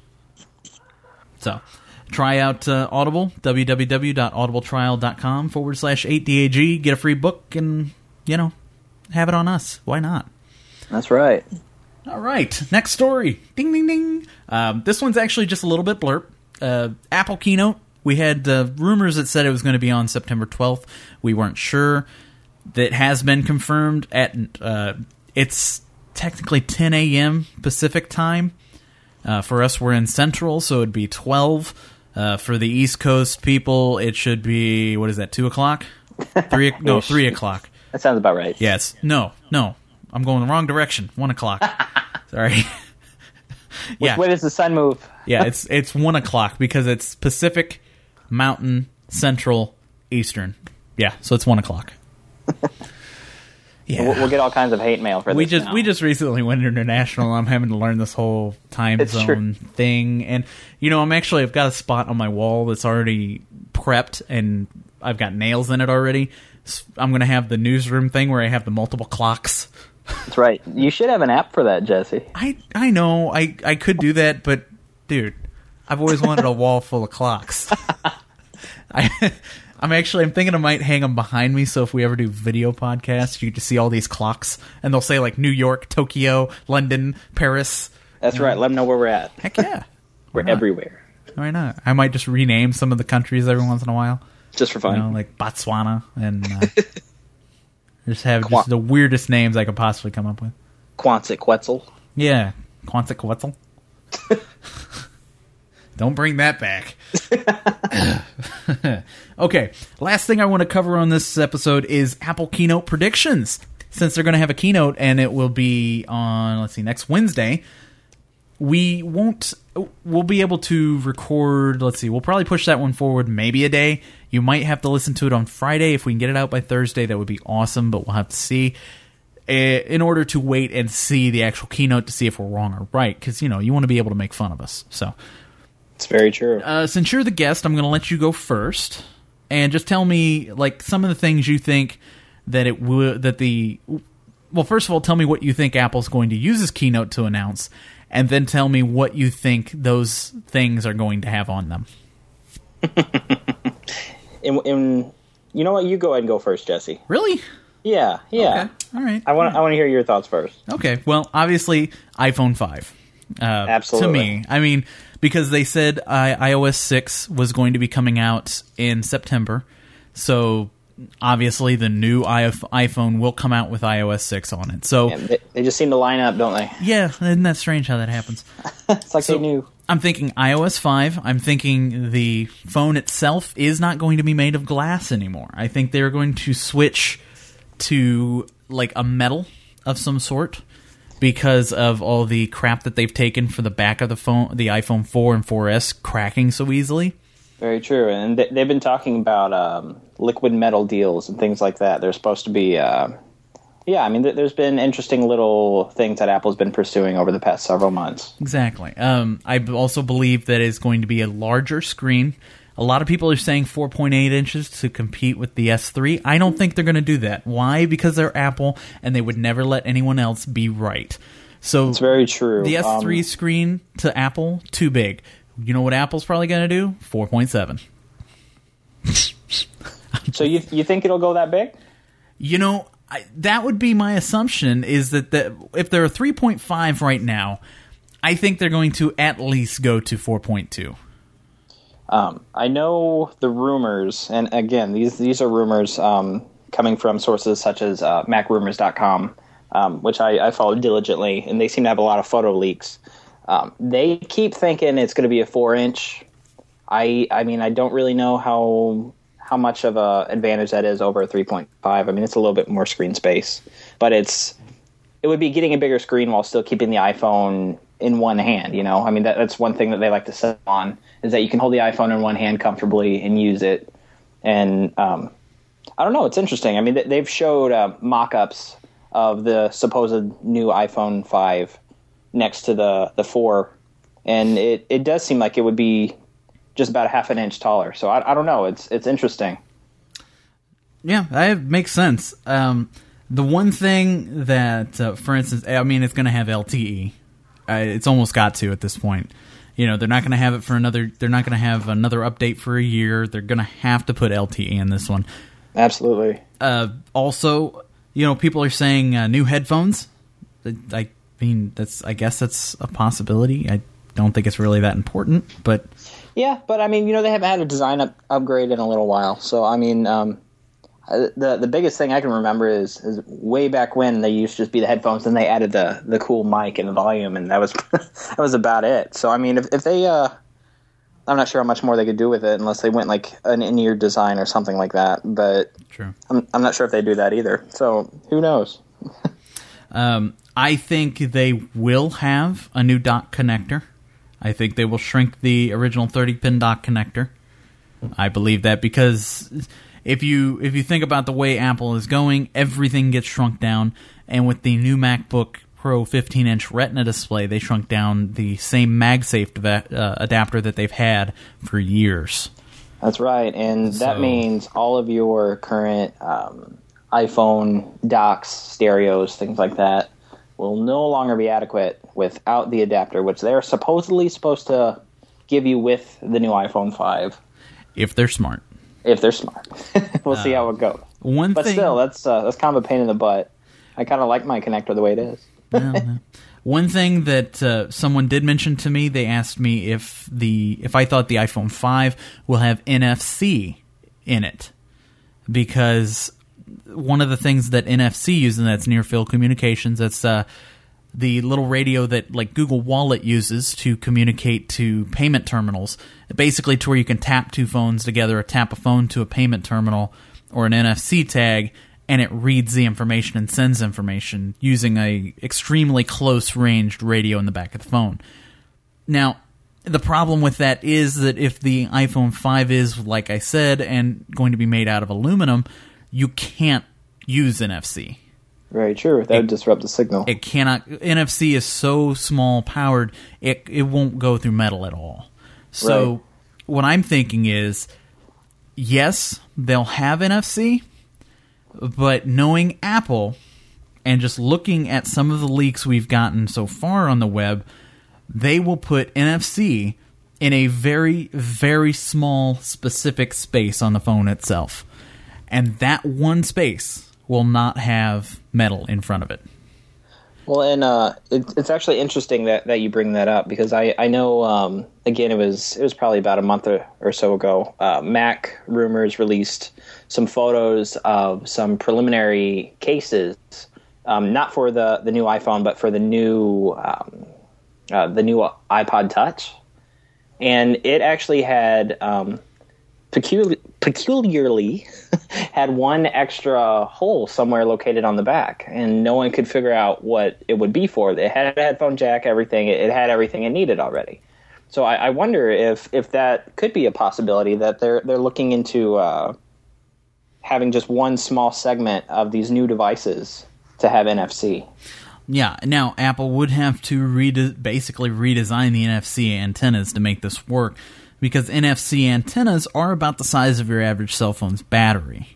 So, try out uh, Audible, www.audibletrial.com forward slash 8DAG. Get a free book and, you know, have it on us. Why not? That's right. All right. Next story. Ding, ding, ding. Um, this one's actually just a little bit blurb. Uh, Apple keynote. We had uh, rumors that said it was going to be on September twelfth. We weren't sure. That has been confirmed at, uh, it's technically ten a.m. Pacific time. Uh, for us, we're in Central, so it'd be twelve. Uh, for the East Coast people, it should be, what is that, two o'clock? Three? No, three o'clock. That sounds about right. Yes. No, no. I'm going the wrong direction. one o'clock. Sorry. Yeah. Which way does the sun move? Yeah, it's it's one o'clock because it's Pacific, Mountain, Central, Eastern. Yeah, so it's one o'clock. Yeah, we'll, we'll get all kinds of hate mail for this. We just now. we just recently went international. I'm having to learn this whole time it's zone true. thing, and you know, I'm actually I've got a spot on my wall that's already prepped, and I've got nails in it already. I'm going to have the newsroom thing where I have the multiple clocks. That's right. You should have an app for that, Jesse. I I know I I could do that, but dude, I've always wanted a wall full of clocks. I. I'm actually, I'm thinking I might hang them behind me, so if we ever do video podcasts, you get to see all these clocks, and they'll say, like, New York, Tokyo, London, Paris. That's right. Let them know where we're at. Heck yeah. We're everywhere. Why not? I might just rename some of the countries every once in a while. Just for fun. You know, like Botswana, and uh, just have just the weirdest names I could possibly come up with. Quetzalcoatl. Yeah. Quetzalcoatl. Don't bring that back. Okay, last thing I want to cover on this episode is Apple keynote predictions. Since they're going to have a keynote and it will be on, let's see, next Wednesday, we won't, we'll be able to record, let's see, we'll probably push that one forward maybe a day. You might have to listen to it on Friday. If we can get it out by Thursday, that would be awesome, but we'll have to see. In order to wait and see the actual keynote to see if we're wrong or right, because, you know, you want to be able to make fun of us, so... It's very true. Uh, since you're the guest, I'm going to let you go first, and just tell me like some of the things you think that it would that the. Well, first of all, tell me what you think Apple's going to use as keynote to announce, and then tell me what you think those things are going to have on them. in, in, you know what? You go ahead and go first, Jesse. Really? Yeah. Yeah. Okay. All right. I want. Right. I want to hear your thoughts first. Okay. Well, obviously, iPhone five. Uh, Absolutely. To me, I mean. Because they said uh, iOS six was going to be coming out in September, so obviously the new iPhone will come out with iOS six on it. So yeah, they, they just seem to line up, don't they? Yeah, isn't that strange how that happens? It's like so they knew. I'm thinking iOS five. I'm thinking the phone itself is not going to be made of glass anymore. I think they're going to switch to like a metal of some sort. Because of all the crap that they've taken for the back of the phone, the iPhone four and four S cracking so easily. Very true, and th- they've been talking about um, liquid metal deals and things like that. They're supposed to be, uh, yeah. I mean, th- there's been interesting little things that Apple's been pursuing over the past several months. Exactly. Um, I also believe that it's going to be a larger screen. A lot of people are saying four point eight inches to compete with the S three. I don't think they're going to do that. Why? Because they're Apple, and they would never let anyone else be right. So it's very true. The S three um, screen to Apple, too big. You know what Apple's probably going to do? four point seven. So you you think it'll go that big? You know, I, that would be my assumption, is that the, if they're a three point five right now, I think they're going to at least go to four point two. Um, I know the rumors, and again, these these are rumors um, coming from sources such as uh, Mac Rumors dot com, um, which I, I follow diligently, and they seem to have a lot of photo leaks. Um, they keep thinking it's going to be a four-inch. I I mean, I don't really know how how much of a advantage that is over a three point five. I mean, it's a little bit more screen space, but it's it would be getting a bigger screen while still keeping the iPhone in one hand, you know? I mean, that, that's one thing that they like to sell on, is that you can hold the iPhone in one hand comfortably and use it. And um, I don't know. It's interesting. I mean, they've showed uh, mock-ups of the supposed new iPhone five next to the, the four, and it, it does seem like it would be just about a half an inch taller. So I, I don't know. It's it's interesting. Yeah, that makes sense. Um, the one thing that, uh, for instance, I mean, it's going to have L T E. Uh, it's almost got to at this point. You know, they're not going to have it for another. They're not going to have another update for a year. They're going to have to put L T E in this one. Absolutely. Uh, also, you know, people are saying uh, new headphones. I mean, that's. I guess that's a possibility. I don't think it's really that important, but yeah. But I mean, you know, they haven't had a design up, upgrade in a little while. So I mean, um, the the biggest thing I can remember is is way back when they used to just be the headphones, and they added the the cool mic and the volume, and that was that was about it. So I mean, if if they, uh, I'm not sure how much more they could do with it unless they went like an in-ear design or something like that. But true, I'm I'm not sure if they do that either. So who knows? um, I think they will have a new dock connector. I think they will shrink the original thirty pin dock connector. I believe that because if you if you think about the way Apple is going, everything gets shrunk down. And with the new MacBook Pro fifteen inch Retina display, they shrunk down the same MagSafe deva- uh, adapter that they've had for years. That's right, and that So- means all of your current um, iPhone docks, stereos, things like that, will no longer be adequate without the adapter, which they're supposedly supposed to give you with the new iPhone five. If they're smart. If they're smart. We'll uh, see how it goes. One but thing, still, that's uh, that's kind of a pain in the butt. I kind of like my connector the way it is. well, no. One thing that uh, someone did mention to me, they asked me if the if I thought the iPhone five will have N F C in it, because one of the things that N F C uses, and that's near field communications, that's uh, the little radio that like Google Wallet uses to communicate to payment terminals, basically to where you can tap two phones together or tap a phone to a payment terminal or an N F C tag, and it reads the information and sends information using a extremely close-ranged radio in the back of the phone. Now, the problem with that is that if the iPhone five is, like I said, and going to be made out of aluminum, you can't use N F C. Very true. That would disrupt the signal. It cannot. N F C is so small powered, it it won't go through metal at all. So Right. what I'm thinking is, yes, they'll have N F C, but knowing Apple and just looking at some of the leaks we've gotten so far on the web, they will put N F C in a very, very small, specific space on the phone itself. And that one space will not have metal in front of it. Well, and uh, it, it's actually interesting that, that you bring that up, because I, I know, um, again, it was it was probably about a month or, or so ago, uh, Mac Rumors released some photos of some preliminary cases, um, not for the, the new iPhone, but for the new um, uh, the new iPod Touch. And it actually had um, peculiar, peculiarly had one extra hole somewhere located on the back, and no one could figure out what it would be for. It had a headphone jack, everything. It had everything it needed already. So I, I wonder if, if that could be a possibility, that they're they're looking into uh, having just one small segment of these new devices to have N F C. Yeah, now Apple would have to rede- basically redesign the N F C antennas to make this work, because N F C antennas are about the size of your average cell phone's battery.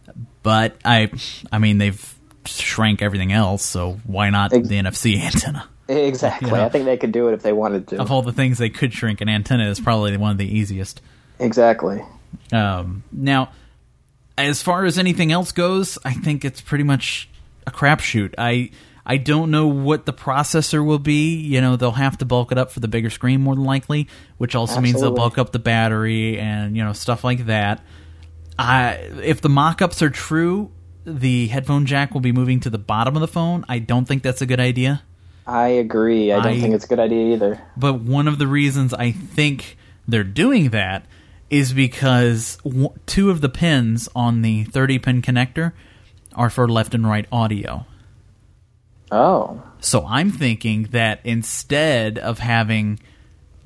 But, I I mean, they've shrank everything else, so why not Ex- the N F C antenna? Exactly. Yeah. I think they could do it if they wanted to. Of all the things they could shrink, an antenna is probably one of the easiest. Exactly. Um, now, as far as anything else goes, I think it's pretty much a crapshoot. I... I don't know what the processor will be. You know, they'll have to bulk it up for the bigger screen more than likely, which also Absolutely. means they'll bulk up the battery and, you know, stuff like that. I, if the mock-ups are true, the headphone jack will be moving to the bottom of the phone. I don't think that's a good idea. I agree. I don't I- think it's a good idea either. But one of the reasons I think they're doing that is because w- two of the pins on the thirty pin connector are for left and right audio. Oh. So I'm thinking that instead of having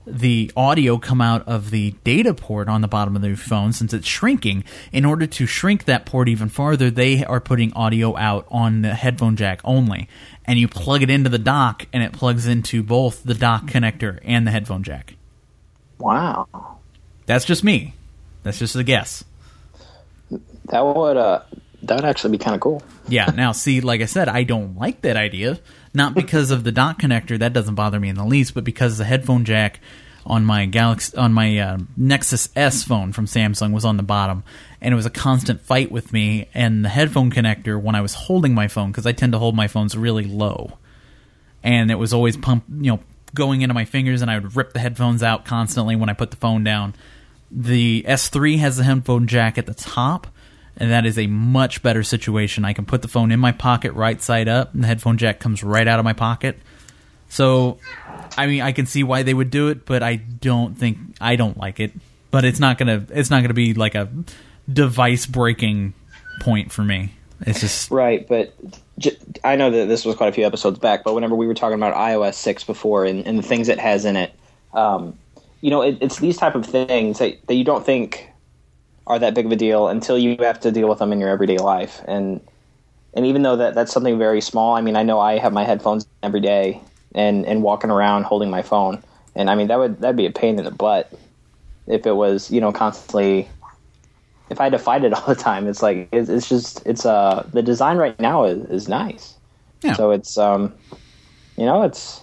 the audio come out of the data port on the bottom of the phone since it's shrinking. In order to shrink that port even farther, they are putting audio out on the headphone jack only. And you plug it into the dock, and it plugs into both the dock connector and the headphone jack. Wow. That's just me. That's just a guess. That would uh, that would actually be kind of cool. Yeah, now see, like I said, I don't like that idea. Not because of the dock connector, that doesn't bother me in the least, but because the headphone jack on my Galaxy, on my uh, Nexus S phone from Samsung was on the bottom, and it was a constant fight with me and the headphone connector when I was holding my phone, because I tend to hold my phones really low, and it was always pump, you know, going into my fingers, and I would rip the headphones out constantly when I put the phone down. The S three has the headphone jack at the top, and that is a much better situation. I can put the phone in my pocket right side up, and the headphone jack comes right out of my pocket. So, I mean, I can see why they would do it, but I don't think I don't like it. But it's not gonna it's not gonna be like a device breaking point for me. It's just right. But j- I know that this was quite a few episodes back, but whenever we were talking about i O S six before and, and the things it has in it, um, you know, it, it's these type of things that, that you don't think are that big of a deal until you have to deal with them in your everyday life. And and even though that that's something very small, I mean, I know I have my headphones every day and, and walking around holding my phone. And I mean, that would that'd be a pain in the butt if it was, you know, constantly, if I had to fight it all the time. It's like, it's, it's just, it's, uh, the design right now is, is nice. Yeah. So it's, um, you know, it's,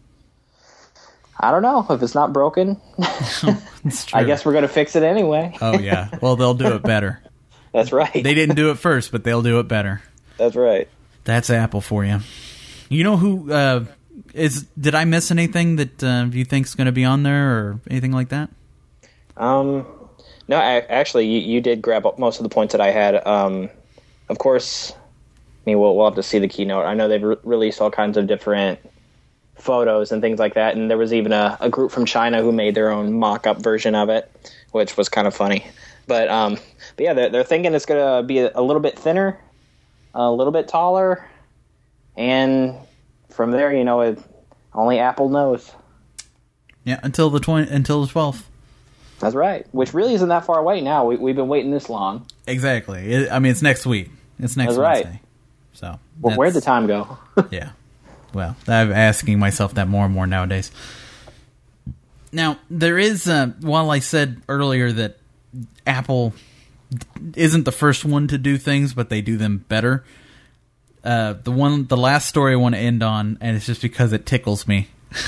I don't know if it's not broken. it's true. I guess we're going to fix it anyway. Oh, yeah. Well, they'll do it better. That's right. They didn't do it first, but they'll do it better. That's right. That's Apple for you. You know who, uh, is, did I miss anything that uh, you think's going to be on there or anything like that? Um, no, I, actually, you, you did grab up most of the points that I had. Um, of course, I mean, we'll, we'll have to see the keynote. I know they've re- released all kinds of different photos and things like that, and there was even a, a group from China who made their own mock-up version of it, which was kind of funny. But, um, but yeah, they're, they're thinking it's going to be a, a little bit thinner, a little bit taller, and from there, you know, it, only Apple knows. Yeah, until the twenty, until the twelfth. That's right. Which really isn't that far away now. We, we've been waiting this long. Exactly. It, I mean, it's next week. It's next That's Wednesday. Right. So, well, where'd the time go? Yeah. Well, I'm asking myself that more and more nowadays. Now, there is, uh, while I said earlier that Apple isn't the first one to do things, but they do them better, uh, the one, the last story I want to end on, and it's just because it tickles me,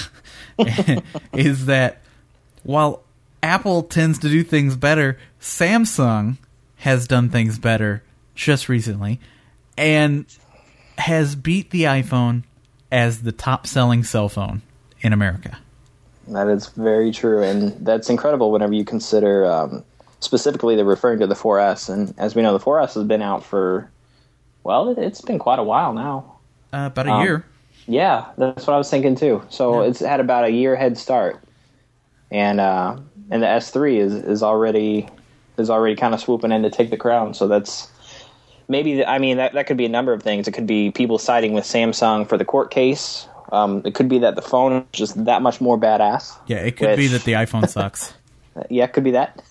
is that while Apple tends to do things better, Samsung has done things better just recently, and has beat the iPhone as the top-selling cell phone in America. That is very true, and that's incredible whenever you consider, um, specifically they're referring to the four S, and as we know, the four S has been out for, well, it, it's been quite a while now. Uh, about a um, year. Yeah, that's what I was thinking too. So yeah. It's had about a year head start, and uh, and the S three is, is already is already kind of swooping in to take the crown. So that's maybe the, I mean that that could be a number of things. It could be people siding with Samsung for the court case. Um, it could be that the phone is just that much more badass. Yeah, it could which, be that the iPhone sucks. Yeah, it could be that.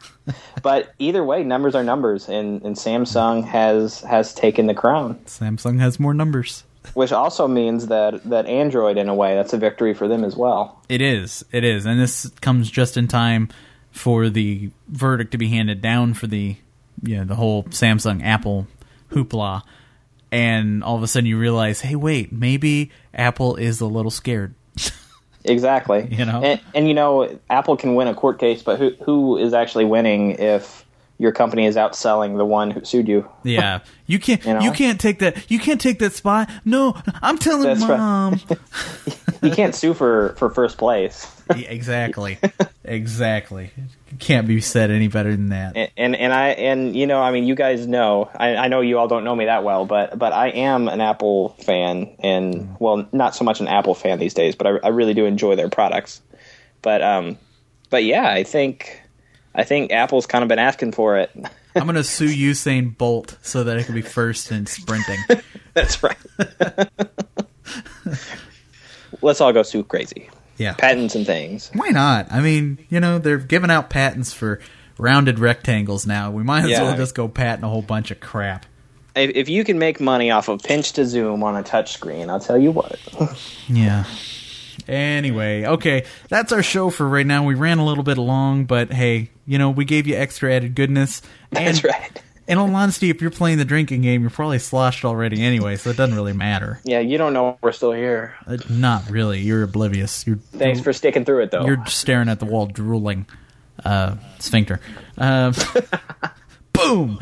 But either way, numbers are numbers, and, and Samsung has has taken the crown. Samsung has more numbers. Which also means that, that Android, in a way, that's a victory for them as well. It is. It is. And this comes just in time for the verdict to be handed down for the, you know, the whole Samsung-Apple hoopla. And all of a sudden you realize, hey, wait, maybe Apple is a little scared. Exactly. You know? And, and, you know, Apple can win a court case, but who who is actually winning if your company is outselling the one who sued you? Yeah. You can't you, know? you can't take that you can't take that spot. No, I'm telling That's Mom. Right. You can't sue for, for first place. Yeah, exactly. Exactly. It can't be said any better than that. And, and and I and you know, I mean, you guys know. I, I know you all don't know me that well, but but I am an Apple fan, and well, not so much an Apple fan these days, but I, I really do enjoy their products. But um, but yeah, I think I think Apple's kind of been asking for it. I'm gonna sue Usain Bolt so that I can be first in sprinting. That's right. Let's all go sue Crazy. Yeah. patents and things. Why not? I mean, you know, they're giving out patents for rounded rectangles now. We might as Yeah. well just go patent a whole bunch of crap. If, if you can make money off of pinch to zoom on a touchscreen, I'll tell you what. Yeah. Anyway, okay, that's our show for right now. We ran a little bit long, but hey, you know, we gave you extra added goodness. And That's right. in all honesty, if you're playing the drinking game, you're probably sloshed already anyway, so it doesn't really matter. Yeah, you don't know we're still here. Uh, not really. You're oblivious. You're Thanks for sticking through it, though. You're staring at the wall, drooling. Uh, sphincter. Uh, boom.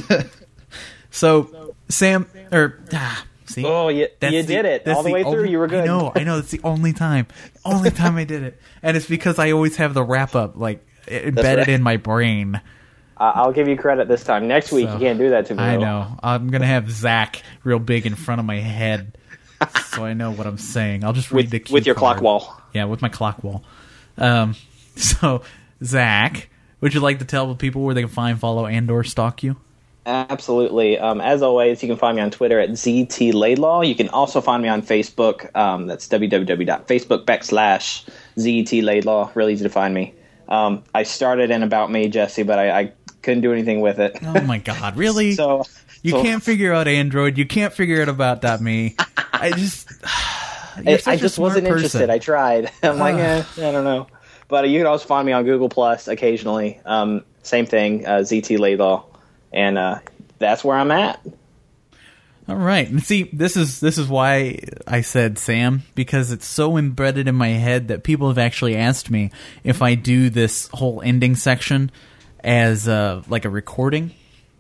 So, Sam, or ah, see, Oh, you, That's you the- did it. that's All the, way through, only- you were good. I know, I know. That's the only time. Only time I did it. And it's because I always have the wrap up, like, embedded right. in my brain. Uh, I'll give you credit this time. Next week, So, you can't do that to me. I though. know. I'm going to have Zach real big in front of my head so I know what I'm saying. I'll just read With, the cue with your card. clock wall. Yeah, with my clock wall. Um, so, Zach, would you like to tell the people where they can find, follow, and or stalk you? Absolutely. Um, as always, you can find me on Twitter at Z T Laidlaw. You can also find me on Facebook. Um, that's www.facebook backslash Z T Laidlaw. Real easy to find me. Um, I started in About Me, Jesse, but I, I couldn't do anything with it. Oh my God, really? So you so can't figure out Android. You can't figure out about .me. I just, you're I, such I a just smart wasn't person. interested. I tried. I'm like, eh, I don't know. But you can also find me on Google Plus occasionally. Um, same thing, uh, Z T Laidlaw, and uh, that's where I'm at. All right, and see, this is this is why I said Sam, because it's so embedded in my head that people have actually asked me if I do this whole ending section as uh, like a recording,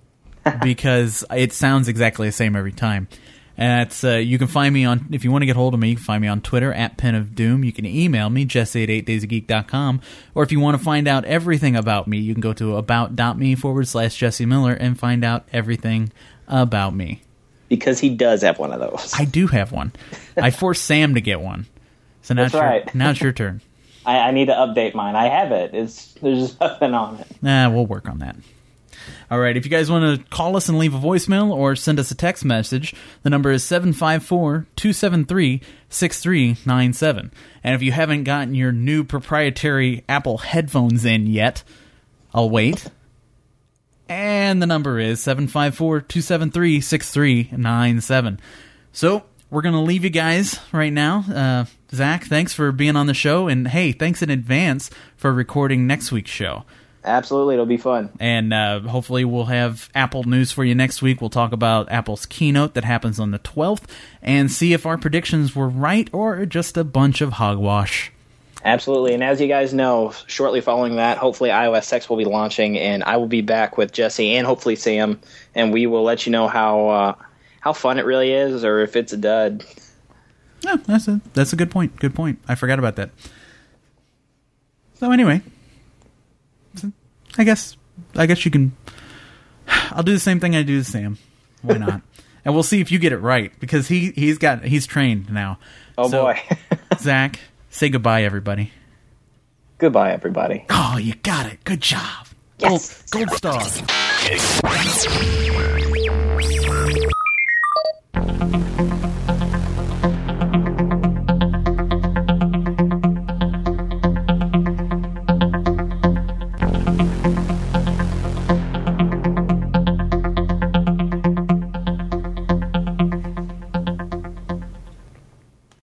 because it sounds exactly the same every time. And that's, uh, you can find me on, if you want to get hold of me, you can find me on Twitter, at Pen of Doom. You can email me, jesse at eight days a geek dot com. Or if you want to find out everything about me, you can go to about.me forward slash Jesse Miller and find out everything about me. Because he does have one of those. I do have one. I forced Sam to get one. So now, That's it's, your, right. now it's your turn. I, I need to update mine. I have it. It's There's just nothing on it. Nah, we'll work on that. All right, if you guys want to call us and leave a voicemail or send us a text message, the number is seven five four, two seven three, six three nine seven. And if you haven't gotten your new proprietary Apple headphones in yet, I'll wait. And the number is seven five four, two seven three, six three nine seven. So, we're going to leave you guys right now. Uh, Zach, thanks for being on the show. And hey, thanks in advance for recording next week's show. Absolutely, it'll be fun. And uh, hopefully we'll have Apple news for you next week. We'll talk about Apple's keynote that happens on the twelfth and see if our predictions were right or just a bunch of hogwash. Absolutely, and as you guys know, shortly following that, hopefully iOS six will be launching, and I will be back with Jesse and hopefully Sam, and we will let you know how uh, how fun it really is, or if it's a dud. Yeah, that's a that's a good point. Good point. I forgot about that. So anyway, I guess I guess you can. I'll do the same thing I do to Sam. Why not? And we'll see if you get it right, because he he's got he's trained now. Oh So, boy. Zach, say goodbye, everybody. Goodbye, everybody. Oh, you got it. Good job. Yes. Gold, gold star.